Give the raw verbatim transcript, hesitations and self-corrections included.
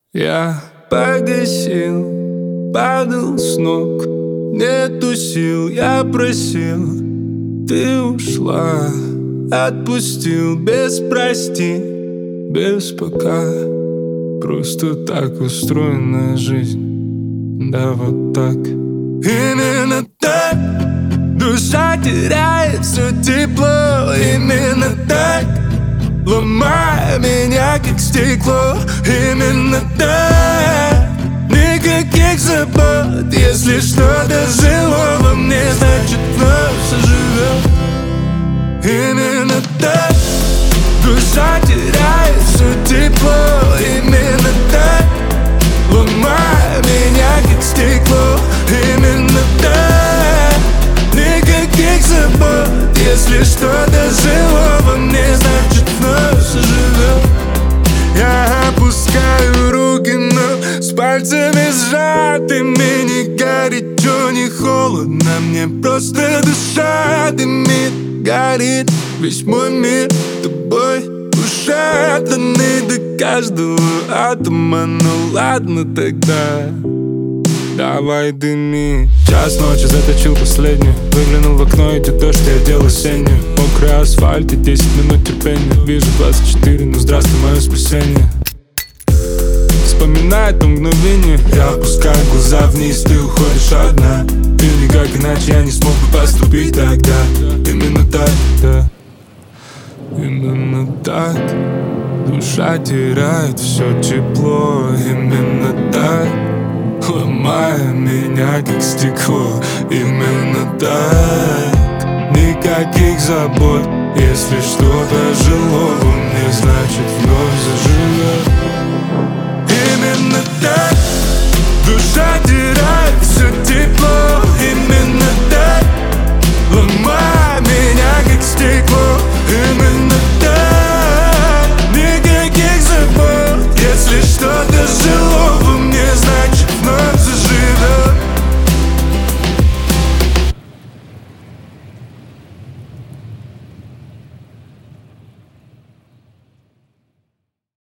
Я погасил, падал с ног, нету сил, я просил, ты ушла, отпустил без прости, без пока. Просто так устроена жизнь, да вот так. Именно так душа теряет все тепло. Именно так, ломая меня как стекло. Именно так, никаких забот. Если что-то жило во мне, значит вновь оживет. Именно так душа теряет все тепло. Именно так, ломая меня как стекло. Именно так, никаких забот. Если что-то жило во мне, значит вновь оживет. Я опускаю руки, но с пальцами сжатыми. Не горячо, не холодно, мне просто душа дымит. Горит весь мой мир тобой ушатанный до каждого атома. Ну ладно тогда, давай дыми. Час ночи заточил последний. Выглянул в окно, идет дождь, я одел осеннюю. Мокрый асфальт и десять минут терпения. Вижу двадцать четыре, ну здравствуй, мое спасение. Вспоминаю то мгновение. Я опускаю глаза вниз, ты уходишь одна. И никак иначе я не смог бы поступить тогда. Именно так, да. Именно так душа теряет все тепло. Именно так, ломая меня как стекло. Именно так, никаких забот. Если что-то жило во мне, значит вновь заживет.